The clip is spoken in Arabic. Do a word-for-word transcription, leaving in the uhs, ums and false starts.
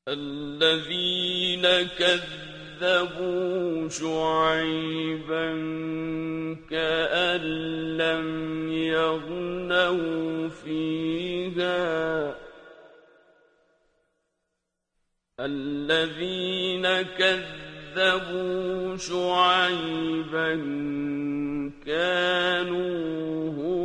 الذين كذبوا شعيبا كأن لم يغنوا فيها الذين كذبوا شعيبا كانوا